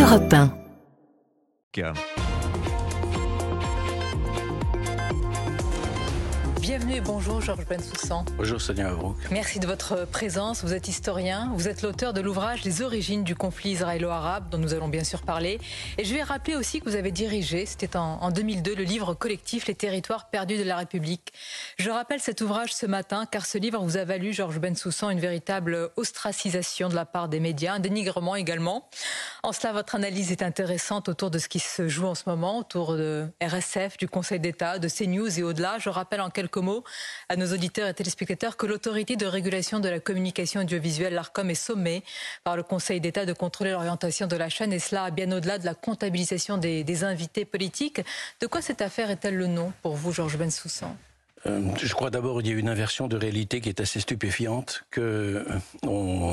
Europe 1. Bienvenue et bonjour Georges Bensoussan. Bonjour Sonia Mabrouk. Merci de votre présence. Vous êtes historien, vous êtes l'auteur de l'ouvrage Les origines du conflit israélo-arabe dont nous allons bien sûr parler. Et je vais rappeler aussi que vous avez dirigé, c'était en 2002, le livre collectif Les territoires perdus de la République. Je rappelle cet ouvrage ce matin car ce livre vous a valu, Georges Bensoussan, une véritable ostracisation de la part des médias, un dénigrement également. En cela, votre analyse est intéressante autour de ce qui se joue en ce moment, autour de RSF, du Conseil d'État, de CNews et au-delà. Je rappelle en quelques mots à nos auditeurs et téléspectateurs que l'autorité de régulation de la communication audiovisuelle, l'ARCOM, est sommée par le Conseil d'État de contrôler l'orientation de la chaîne, et cela bien au-delà de la comptabilisation des invités politiques. De quoi cette affaire est-elle le nom pour vous, Georges Bensoussan ? Je crois d'abord qu'il y a une inversion de réalité qui est assez stupéfiante, qu'on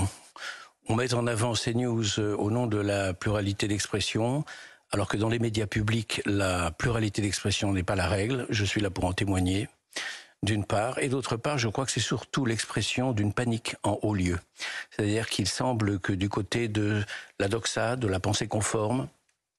met en avant CNews au nom de la pluralité d'expression, alors que dans les médias publics, la pluralité d'expression n'est pas la règle. Je suis là pour en témoigner, d'une part. Et d'autre part, je crois que c'est surtout l'expression d'une panique en haut lieu. C'est-à-dire qu'il semble que du côté de la doxa, de la pensée conforme,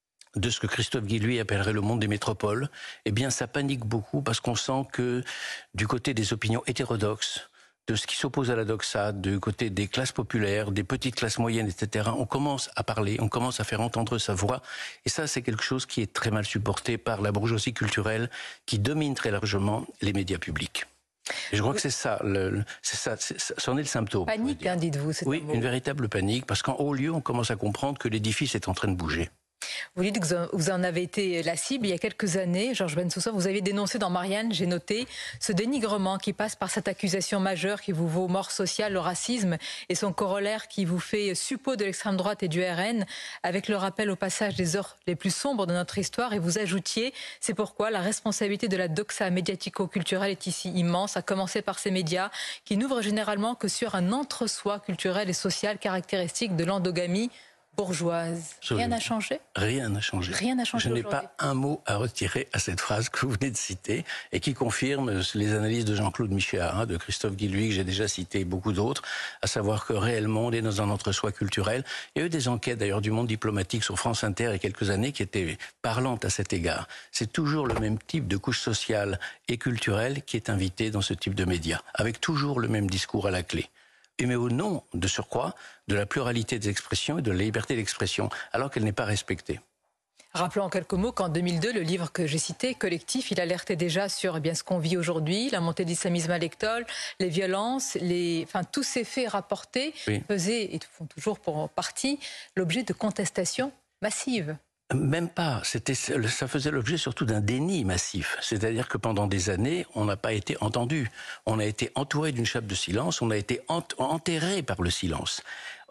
de ce que Christophe Guilluy appellerait le monde des métropoles, eh bien ça panique beaucoup parce qu'on sent que du côté des opinions hétérodoxes, de ce qui s'oppose à la doxa, du côté des classes populaires, des petites classes moyennes, etc., on commence à parler, on commence à faire entendre sa voix. Et ça, c'est quelque chose qui est très mal supporté par la bourgeoisie culturelle qui domine très largement les médias publics. Et je crois que c'est ça, c'en est le symptôme. Panique, hein, dites-vous. Oui, une véritable panique, parce qu'en haut lieu, on commence à comprendre que l'édifice est en train de bouger. Vous dites que vous en avez été la cible il y a quelques années. Georges Bensoussan, vous avez dénoncé dans Marianne, j'ai noté, ce dénigrement qui passe par cette accusation majeure qui vous vaut mort sociale, le racisme, et son corollaire qui vous fait suppôt de l'extrême droite et du RN, avec le rappel au passage des heures les plus sombres de notre histoire. Et vous ajoutiez, c'est pourquoi la responsabilité de la doxa médiatico-culturelle est ici immense, à commencer par ces médias qui n'ouvrent généralement que sur un entre-soi culturel et social caractéristique de l'endogamie bourgeoise. Rien n'a changé ? Rien n'a changé. Rien n'a changé. Je n'ai pas un mot à retirer à cette phrase que vous venez de citer et qui confirme les analyses de Jean-Claude Michéa, de Christophe Guilluy, que j'ai déjà cité, et beaucoup d'autres, à savoir que réellement on est dans un entre-soi culturel. Il y a eu des enquêtes d'ailleurs du monde diplomatique sur France Inter il y a quelques années qui étaient parlantes à cet égard. C'est toujours le même type de couche sociale et culturelle qui est invité dans ce type de médias, avec toujours le même discours à la clé. Mais au nom, de surcroît, de la pluralité des expressions et de la liberté d'expression, alors qu'elle n'est pas respectée. Rappelons en quelques mots qu'en 2002, le livre que j'ai cité, Collectif, il alertait déjà sur ce qu'on vit aujourd'hui, la montée de l'islamisme à l'école, les violences, tous ces faits rapportés faisaient, et font toujours pour partie, l'objet de contestations massives. Même pas. Ça faisait l'objet surtout d'un déni massif. C'est-à-dire que pendant des années, on n'a pas été entendu. On a été entouré d'une chape de silence. On a été enterré par le silence.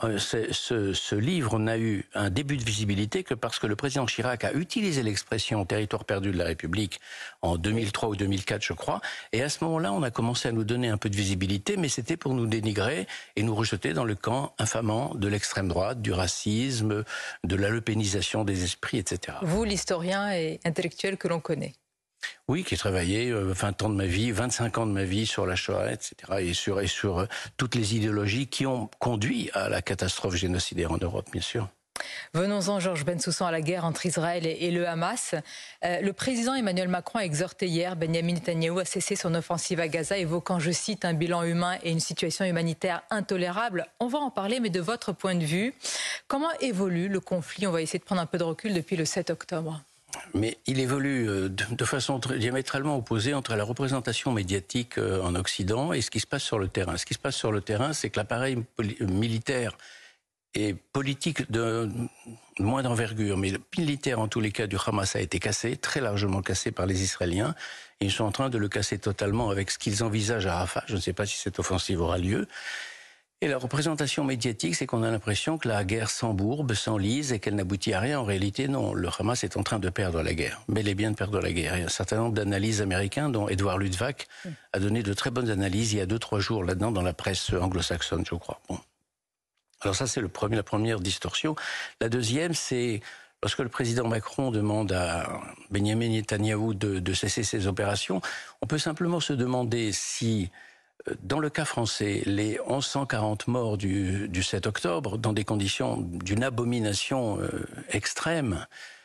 Ce livre n'a eu un début de visibilité que parce que le président Chirac a utilisé l'expression « territoire perdu de la République » en 2003 ou 2004, je crois. Et à ce moment-là, on a commencé à nous donner un peu de visibilité, mais c'était pour nous dénigrer et nous rejeter dans le camp infamant de l'extrême droite, du racisme, de la lepénisation des esprits, etc. Vous, l'historien et intellectuel que l'on connaît. Oui, qui ai travaillé 20 ans de ma vie, 25 ans de ma vie sur la Shoah, etc. et sur toutes les idéologies qui ont conduit à la catastrophe génocidaire en Europe, bien sûr. Venons-en, Georges Bensoussan, à la guerre entre Israël et le Hamas. Le président Emmanuel Macron a exhorté hier Benyamin Netanyahou à cesser son offensive à Gaza, évoquant, je cite, un bilan humain et une situation humanitaire intolérable. On va en parler, mais de votre point de vue, comment évolue le conflit ? On va essayer de prendre un peu de recul depuis le 7 octobre. Mais il évolue de façon diamétralement opposée entre la représentation médiatique en Occident et ce qui se passe sur le terrain. Ce qui se passe sur le terrain, c'est que l'appareil militaire et politique de moindre envergure, mais militaire en tous les cas du Hamas a été cassé, très largement cassé par les Israéliens. Et ils sont en train de le casser totalement avec ce qu'ils envisagent à Rafah. Je ne sais pas si cette offensive aura lieu. Et la représentation médiatique, c'est qu'on a l'impression que la guerre s'embourbe, s'enlise et qu'elle n'aboutit à rien. En réalité, non. Le Hamas est en train de perdre la guerre. Bel et bien de perdre la guerre. Il y a un certain nombre d'analyses américaines, dont Edward Luttwak a donné de très bonnes analyses il y a 2-3 jours là-dedans dans la presse anglo-saxonne, je crois. Bon. Alors ça, c'est la première distorsion. La deuxième, c'est lorsque le président Macron demande à Benyamin Netanyahou de cesser ses opérations, on peut simplement se demander si Dans le cas français, les 1140 morts du 7 octobre, dans des conditions d'une abomination extrême,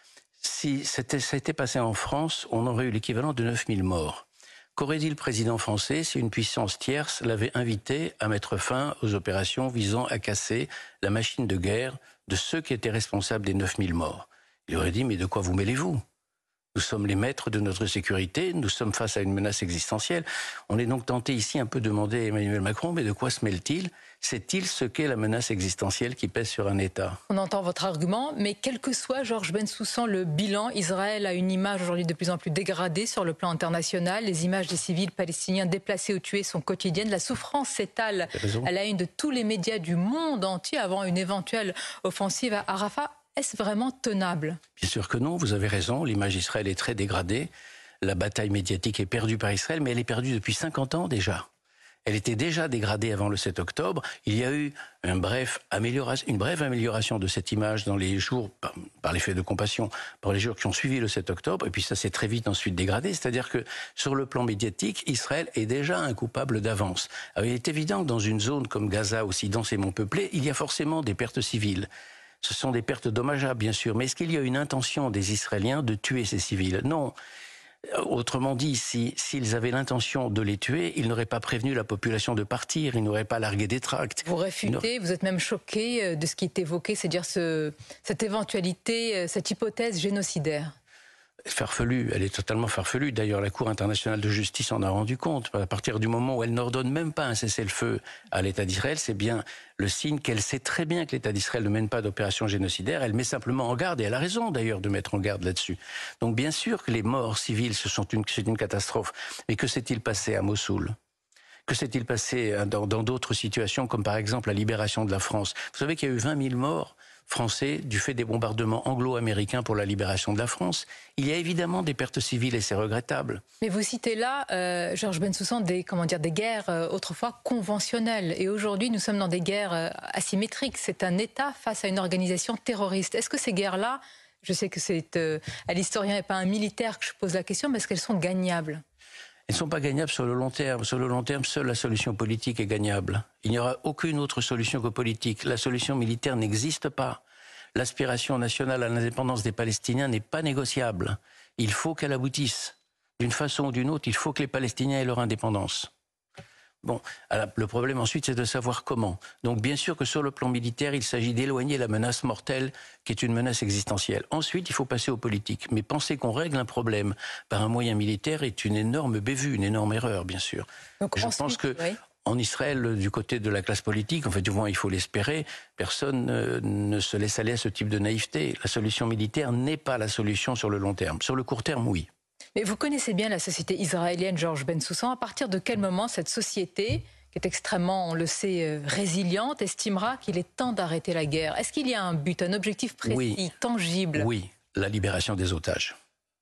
si ça était passé en France, on aurait eu l'équivalent de 9000 morts. Qu'aurait dit le président français si une puissance tierce l'avait invité à mettre fin aux opérations visant à casser la machine de guerre de ceux qui étaient responsables des 9000 morts? Il aurait dit, mais de quoi vous mêlez-vous? Nous sommes les maîtres de notre sécurité, nous sommes face à une menace existentielle. On est donc tenté ici un peu de demander à Emmanuel Macron, mais de quoi se mêle-t-il? Sait-il ce qu'est la menace existentielle qui pèse sur un État? On entend votre argument, mais quel que soit, Georges Bensoussan, le bilan, Israël a une image aujourd'hui de plus en plus dégradée sur le plan international. Les images des civils palestiniens déplacés ou tués sont quotidiennes. La souffrance s'étale à la une de tous les médias du monde entier avant une éventuelle offensive à Rafah. Est-ce vraiment tenable? Bien sûr que non, vous avez raison, l'image d'Israël est très dégradée. La bataille médiatique est perdue par Israël, mais elle est perdue depuis 50 ans déjà. Elle était déjà dégradée avant le 7 octobre. Il y a eu une brève amélioration de cette image dans les jours, par l'effet de compassion, par les jours qui ont suivi le 7 octobre, et puis ça s'est très vite ensuite dégradé. C'est-à-dire que sur le plan médiatique, Israël est déjà un coupable d'avance. Alors, il est évident que dans une zone comme Gaza, aussi densément peuplée, il y a forcément des pertes civiles. Ce sont des pertes dommageables, bien sûr. Mais est-ce qu'il y a une intention des Israéliens de tuer ces civils? Non. Autrement dit, s'ils avaient l'intention de les tuer, ils n'auraient pas prévenu la population de partir, ils n'auraient pas largué des tracts. Vous réfutez, vous êtes même choqué de ce qui est évoqué, c'est-à-dire cette éventualité, cette hypothèse génocidaire. Farfelue, elle est totalement farfelue. D'ailleurs, la Cour internationale de justice en a rendu compte. À partir du moment où elle n'ordonne même pas un cessez-le-feu à l'État d'Israël, c'est bien le signe qu'elle sait très bien que l'État d'Israël ne mène pas d'opération génocidaire. Elle met simplement en garde, et elle a raison d'ailleurs de mettre en garde là-dessus. Donc bien sûr que les morts civiles, c'est une catastrophe. Mais que s'est-il passé à Mossoul? Que s'est-il passé dans d'autres situations, comme par exemple la libération de la France? Vous savez qu'il y a eu 20 000 morts français du fait des bombardements anglo-américains pour la libération de la France. Il y a évidemment des pertes civiles et c'est regrettable. Mais vous citez là, Georges Bensoussan, des guerres autrefois conventionnelles. Et aujourd'hui, nous sommes dans des guerres asymétriques. C'est un État face à une organisation terroriste. Est-ce que ces guerres-là, je sais que c'est à l'historien et pas à un militaire que je pose la question, mais est-ce qu'elles sont gagnables? Elles ne sont pas gagnables sur le long terme. Sur le long terme, seule la solution politique est gagnable. Il n'y aura aucune autre solution que politique. La solution militaire n'existe pas. L'aspiration nationale à l'indépendance des Palestiniens n'est pas négociable. Il faut qu'elle aboutisse. D'une façon ou d'une autre, il faut que les Palestiniens aient leur indépendance. Bon, alors, le problème ensuite, c'est de savoir comment. Donc bien sûr que sur le plan militaire, il s'agit d'éloigner la menace mortelle qui est une menace existentielle. Ensuite, il faut passer aux politiques. Mais penser qu'on règle un problème par un moyen militaire est une énorme bévue, une énorme erreur, bien sûr. Donc, je pense que en Israël, du côté de la classe politique, en fait, du moins, il faut l'espérer, personne ne se laisse aller à ce type de naïveté. La solution militaire n'est pas la solution sur le long terme. Sur le court terme, oui. Mais vous connaissez bien la société israélienne, Georges Bensoussan. À partir de quel moment cette société, qui est extrêmement, on le sait, résiliente, estimera qu'il est temps d'arrêter la guerre? Est-ce qu'il y a un but, un objectif précis, tangible? Oui, la libération des otages.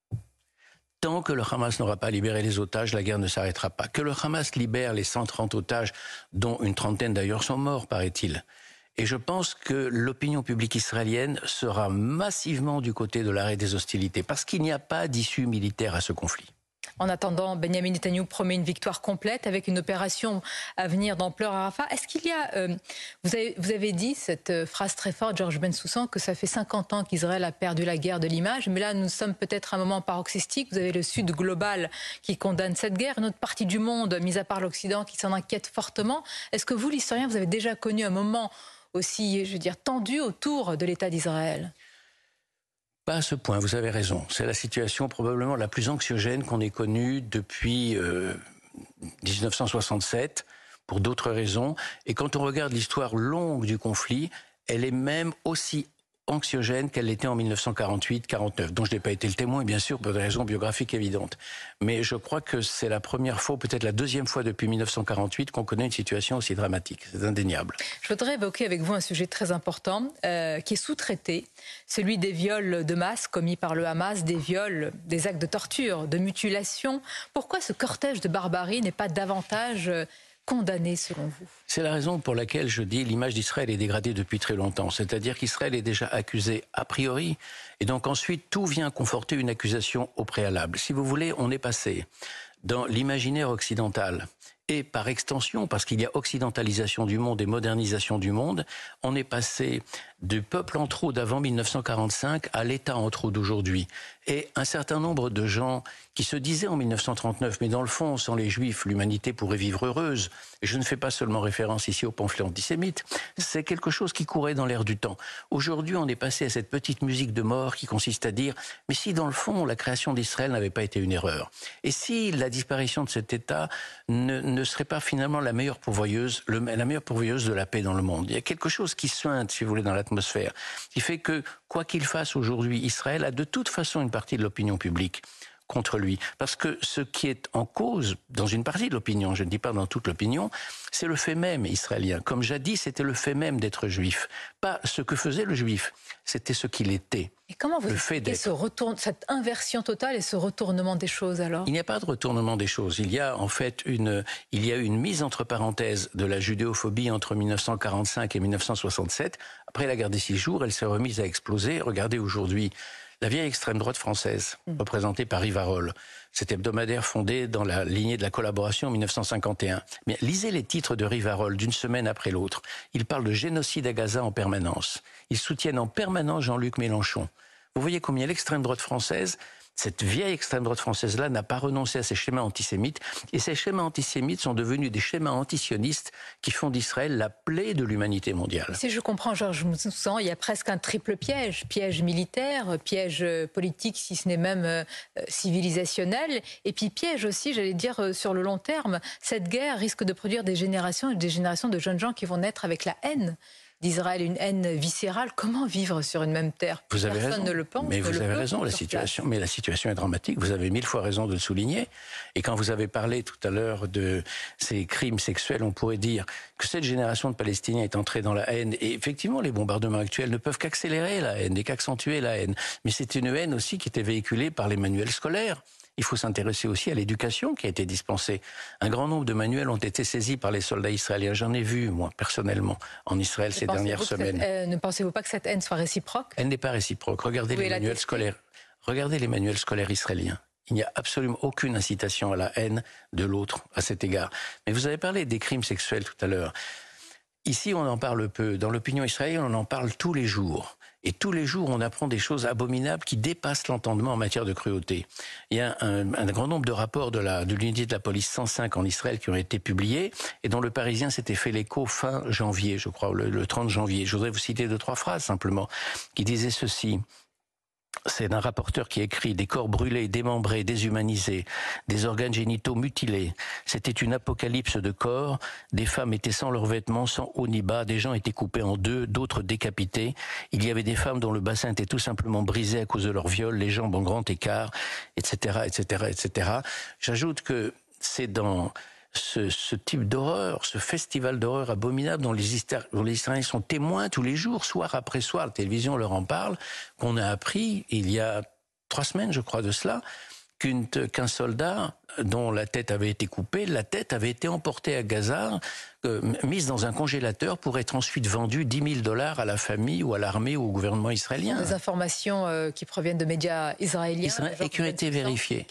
Tant que le Hamas n'aura pas libéré les otages, la guerre ne s'arrêtera pas. Que le Hamas libère les 130 otages, dont une trentaine d'ailleurs sont morts, paraît-il. Et je pense que l'opinion publique israélienne sera massivement du côté de l'arrêt des hostilités, parce qu'il n'y a pas d'issue militaire à ce conflit. En attendant, Benyamin Netanyahou promet une victoire complète avec une opération à venir d'ampleur à Rafah. Est-ce qu'il y a... vous avez dit cette phrase très forte, Georges Bensoussan, que ça fait 50 ans qu'Israël a perdu la guerre de l'image. Mais là, nous sommes peut-être à un moment paroxystique. Vous avez le Sud global qui condamne cette guerre, une autre partie du monde, mis à part l'Occident, qui s'en inquiète fortement. Est-ce que vous, l'historien, vous avez déjà connu un moment aussi, je veux dire, tendu autour de l'État d'Israël? Pas à ce point, vous avez raison. C'est la situation probablement la plus anxiogène qu'on ait connue depuis 1967, pour d'autres raisons. Et quand on regarde l'histoire longue du conflit, elle est même aussi anxiogène qu'elle l'était en 1948-49, dont je n'ai pas été le témoin, bien sûr, pour des raisons biographiques évidentes. Mais je crois que c'est la première fois, peut-être la deuxième fois depuis 1948, qu'on connaît une situation aussi dramatique. C'est indéniable. Je voudrais évoquer avec vous un sujet très important qui est sous-traité, celui des viols de masse commis par le Hamas, des viols, des actes de torture, de mutilation. Pourquoi ce cortège de barbarie n'est pas davantage condamné selon vous? C'est la raison pour laquelle je dis l'image d'Israël est dégradée depuis très longtemps. C'est-à-dire qu'Israël est déjà accusé a priori, et donc ensuite tout vient conforter une accusation au préalable. Si vous voulez, on est passé dans l'imaginaire occidental et par extension, parce qu'il y a occidentalisation du monde et modernisation du monde, on est passé du peuple en trop d'avant 1945 à l'État en trop d'aujourd'hui. Et un certain nombre de gens qui se disaient en 1939, mais dans le fond, sans les Juifs, l'humanité pourrait vivre heureuse. Et je ne fais pas seulement référence ici aux pamphlets antisémites. C'est quelque chose qui courait dans l'air du temps. Aujourd'hui, on est passé à cette petite musique de mort qui consiste à dire, mais si dans le fond, la création d'Israël n'avait pas été une erreur, et si la disparition de cet État ne serait pas finalement la meilleure pourvoyeuse de la paix dans le monde. Il y a quelque chose qui suinte, si vous voulez, dans l'atmosphère, qui fait que, quoi qu'il fasse aujourd'hui, Israël a de toute façon une partie de l'opinion publique contre lui. Parce que ce qui est en cause, dans une partie de l'opinion, je ne dis pas dans toute l'opinion, c'est le fait même israélien. Comme jadis, c'était le fait même d'être juif. Pas ce que faisait le juif, c'était ce qu'il était. Et comment vous expliquez cette inversion totale et ce retournement des choses alors? Il n'y a pas de retournement des choses. Il y a en fait une mise entre parenthèses de la judéophobie entre 1945 et 1967. Après la guerre des 6 jours, elle s'est remise à exploser. Regardez aujourd'hui la vieille extrême droite française, représentée par Rivarol, cet hebdomadaire fondé dans la lignée de la collaboration en 1951. Mais lisez les titres de Rivarol d'une semaine après l'autre. Ils parlent de génocide à Gaza en permanence. Ils soutiennent en permanence Jean-Luc Mélenchon. Vous voyez combien l'extrême droite française, cette vieille extrême droite française-là, n'a pas renoncé à ses schémas antisémites. Et ces schémas antisémites sont devenus des schémas antisionistes qui font d'Israël la plaie de l'humanité mondiale. Si je comprends, Georges Moussan, il y a presque un triple piège. Piège militaire, piège politique, si ce n'est même civilisationnel. Et puis piège aussi, j'allais dire, sur le long terme. Cette guerre risque de produire des générations et des générations de jeunes gens qui vont naître avec la haine d'Israël, une haine viscérale. Comment vivre sur une même terre? Vous avez Personne raison. Ne le pense. Mais vous avez raison, la situation est dramatique. Vous avez 1000 fois raison de le souligner. Et quand vous avez parlé tout à l'heure de ces crimes sexuels, on pourrait dire que cette génération de Palestiniens est entrée dans la haine. Et effectivement, les bombardements actuels ne peuvent qu'accélérer la haine et qu'accentuer la haine. Mais c'est une haine aussi qui était véhiculée par les manuels scolaires. Il faut s'intéresser aussi à l'éducation qui a été dispensée. Un grand nombre de manuels ont été saisis par les soldats israéliens. J'en ai vu, moi, personnellement, en Israël ces dernières semaines. Ne pensez-vous pas que cette haine soit réciproque? Elle n'est pas réciproque. Regardez les manuels scolaires. Regardez les manuels scolaires israéliens. Il n'y a absolument aucune incitation à la haine de l'autre à cet égard. Mais vous avez parlé des crimes sexuels tout à l'heure. Ici, on en parle peu. Dans l'opinion israélienne, on en parle tous les jours. Et tous les jours, on apprend des choses abominables qui dépassent l'entendement en matière de cruauté. Il y a un grand nombre de rapports de l'unité de la police 105 en Israël qui ont été publiés et dont le Parisien s'était fait l'écho fin janvier, je crois, le 30 janvier. Je voudrais vous citer 2-3 phrases simplement qui disaient ceci. C'est un rapporteur qui écrit « Des corps brûlés, démembrés, déshumanisés, des organes génitaux mutilés. C'était une apocalypse de corps. Des femmes étaient sans leurs vêtements, sans haut ni bas. Des gens étaient coupés en deux, d'autres décapités. Il y avait des femmes dont le bassin était tout simplement brisé à cause de leur viol, les jambes en grand écart, etc., etc., etc. » J'ajoute que c'est dans ce type d'horreur, ce festival d'horreur abominable dont les Israéliens sont témoins tous les jours, soir après soir, la télévision leur en parle, qu'on a appris, il y a 3 semaines, je crois, de cela, qu'un soldat dont la tête avait été coupée, la tête avait été emportée à Gaza, mise dans un congélateur pour être ensuite vendue $10 000 à la famille ou à l'armée ou au gouvernement israélien. Des informations qui proviennent de médias israéliens. Et qui ont été vérifiées.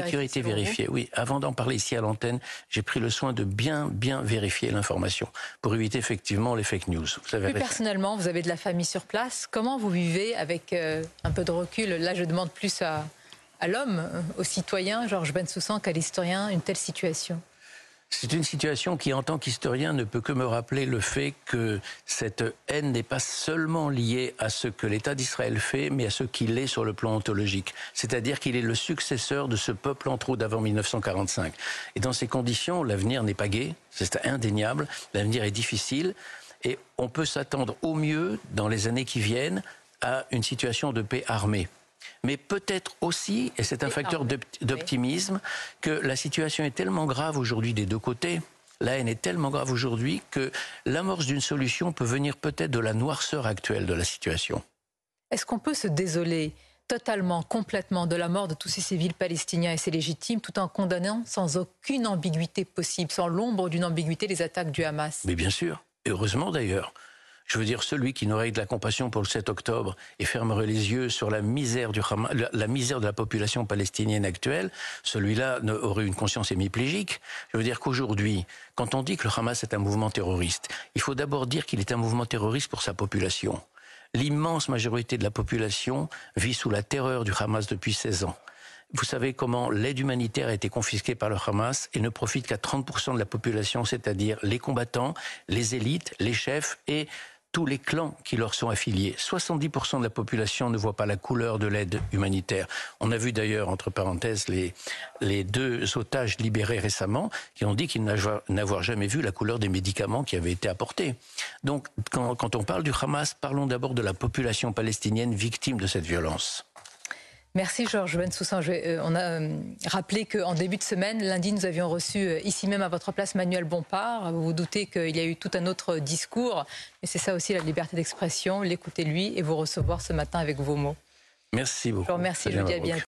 Oui. Avant d'en parler ici à l'antenne, j'ai pris le soin de bien vérifier l'information pour éviter effectivement les fake news. Plus personnellement, vous avez de la famille sur place. Comment vous vivez avec un peu de recul? Là, je demande plus à l'homme, au citoyen, Georges Bensoussan, qu'à l'historien, une telle situation? C'est une situation qui, en tant qu'historien, ne peut que me rappeler le fait que cette haine n'est pas seulement liée à ce que l'État d'Israël fait, mais à ce qu'il est sur le plan ontologique. C'est-à-dire qu'il est le successeur de ce peuple en trop d'avant 1945. Et dans ces conditions, l'avenir n'est pas gai, c'est indéniable, l'avenir est difficile, et on peut s'attendre au mieux, dans les années qui viennent, à une situation de paix armée. Mais peut-être aussi, et c'est un facteur d'optimisme, que la situation est tellement grave aujourd'hui des deux côtés, la haine est tellement grave aujourd'hui que l'amorce d'une solution peut venir peut-être de la noirceur actuelle de la situation. Est-ce qu'on peut se désoler totalement, complètement de la mort de tous ces civils palestiniens, et c'est légitime, tout en condamnant sans aucune ambiguïté possible, sans l'ombre d'une ambiguïté, les attaques du Hamas? Mais bien sûr, et heureusement d'ailleurs. Je veux dire, celui qui n'aurait de la compassion pour le 7 octobre et fermerait les yeux sur la misère la misère de la population palestinienne actuelle, celui-là aurait une conscience hémiplégique. Je veux dire qu'aujourd'hui, quand on dit que le Hamas est un mouvement terroriste, il faut d'abord dire qu'il est un mouvement terroriste pour sa population. L'immense majorité de la population vit sous la terreur du Hamas depuis 16 ans. Vous savez comment l'aide humanitaire a été confisquée par le Hamas et ne profite qu'à 30% de la population, c'est-à-dire les combattants, les élites, les chefs et tous les clans qui leur sont affiliés. 70% de la population ne voit pas la couleur de l'aide humanitaire. On a vu d'ailleurs, entre parenthèses, les 2 otages libérés récemment qui ont dit qu'ils n'avaient jamais vu la couleur des médicaments qui avaient été apportés. Donc, quand on parle du Hamas, parlons d'abord de la population palestinienne victime de cette violence. Merci Georges Bensoussan. On a rappelé qu'en début de semaine, lundi, nous avions reçu ici même à votre place Manuel Bompard. Vous vous doutez qu'il y a eu tout un autre discours, mais c'est ça aussi la liberté d'expression, l'écouter lui et vous recevoir ce matin avec vos mots. Merci beaucoup. Je vous remercie, je vous dis à bientôt.